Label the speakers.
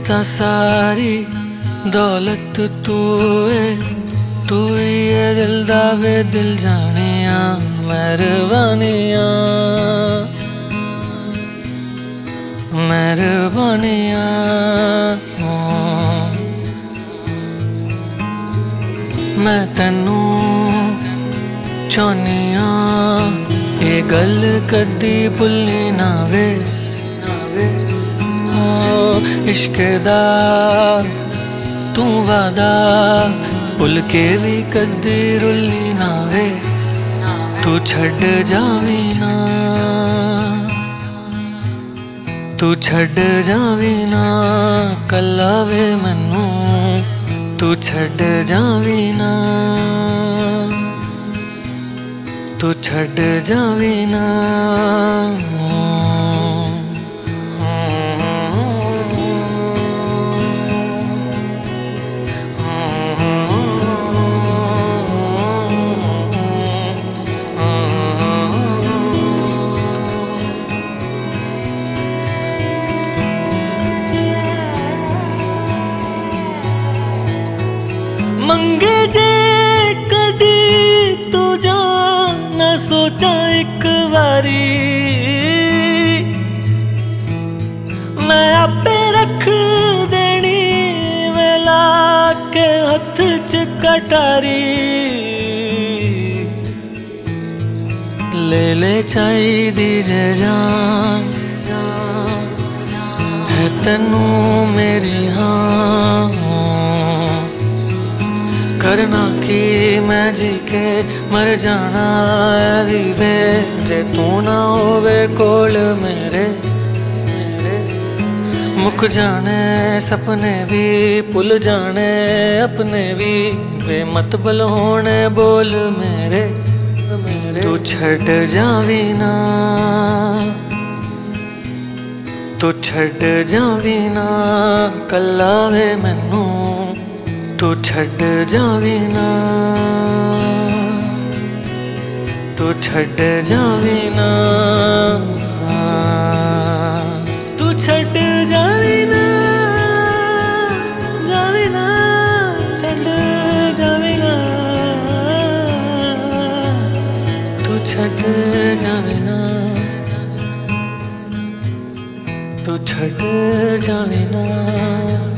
Speaker 1: ਤਾਂ ਸਾਰੀ दौलत तू ही है दिल दा वे दिल जानिया मेहरबानिया मेहरबानिया मैं तैनू चाहनिया ये गल कदी भुल्ली ना वे इश्क दा तू वादा भुल के भी कदी रुली ना वे तू छड़ जावी ना तू छड़ जावी ना कल्ला वे मैनू तू छड़ जावी ना तू छड़ जावी ना मंगे जे कदी तू जा ना सोचा एक बारी मैं आपे रख देनी वेला के हथ च कटारी ले चाहिदी जे जान है तैनू मेरी हाँ करना की मैं जी के मर जाना है भी वे जे तू ना होवे कोल मेरे मुक जाने सपने भी भुल जाने अपने भी वे मत बल होने बोल मेरे तू छड़ जावी ना तू छड़ जावी ना कल्ला वे मैनू तू छड़ जावी ना तू छड़ जावी ना तू छड़ जावी ना छड़ जावी ना तू छड़ जावी ना तू छड़ जावी ना